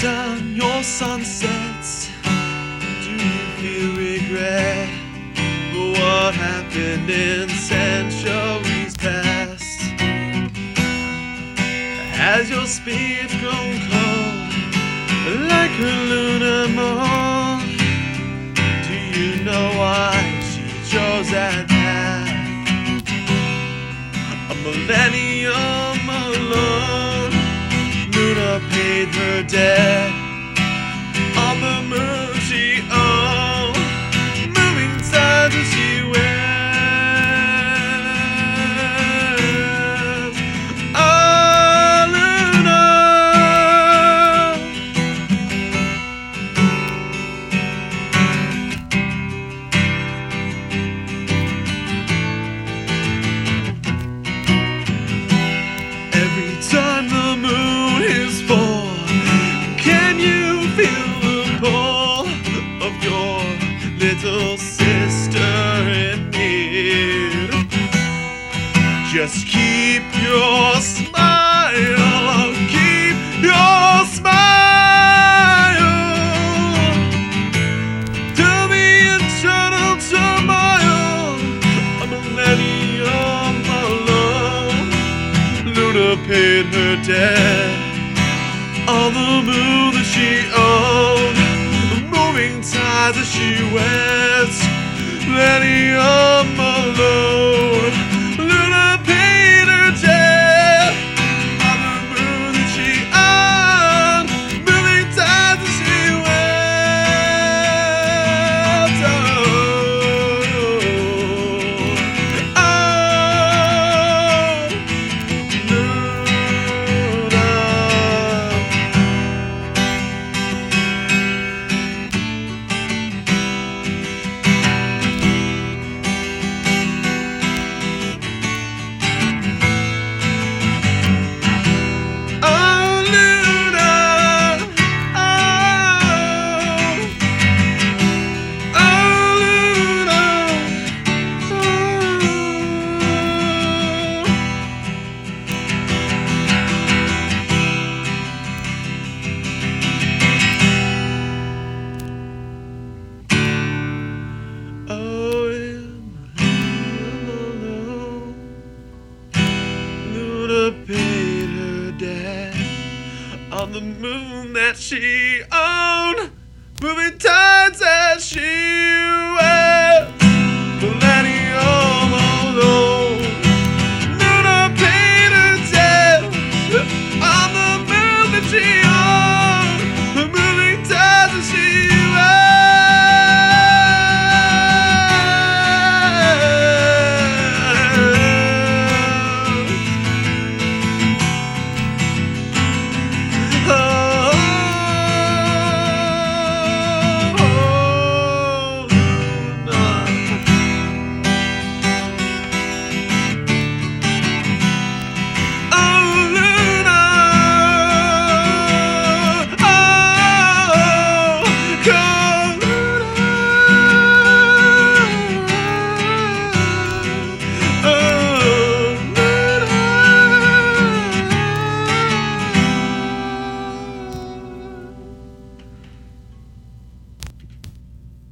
done your sunsets, do you feel regret for what happened in centuries past? Has your spirit grown cold like a lunar moon? Do you know why she chose that path? A millennium alone, Luna paid her debt. On the moon she owned, moving tides as she went. Oh, Luna. Every time the moon is full, can you feel the pull of your little sister in need? Just keep your smile, keep your smile till the eternal turmoil. A millennium alone, Luna paid her debt. On the moon that she owned, moving tides as she went. Millennium alone, Luna paid her debt. On the moon that she owned, moving tides as she went. Paid her debt on the moon that she owned, moving tides as she went.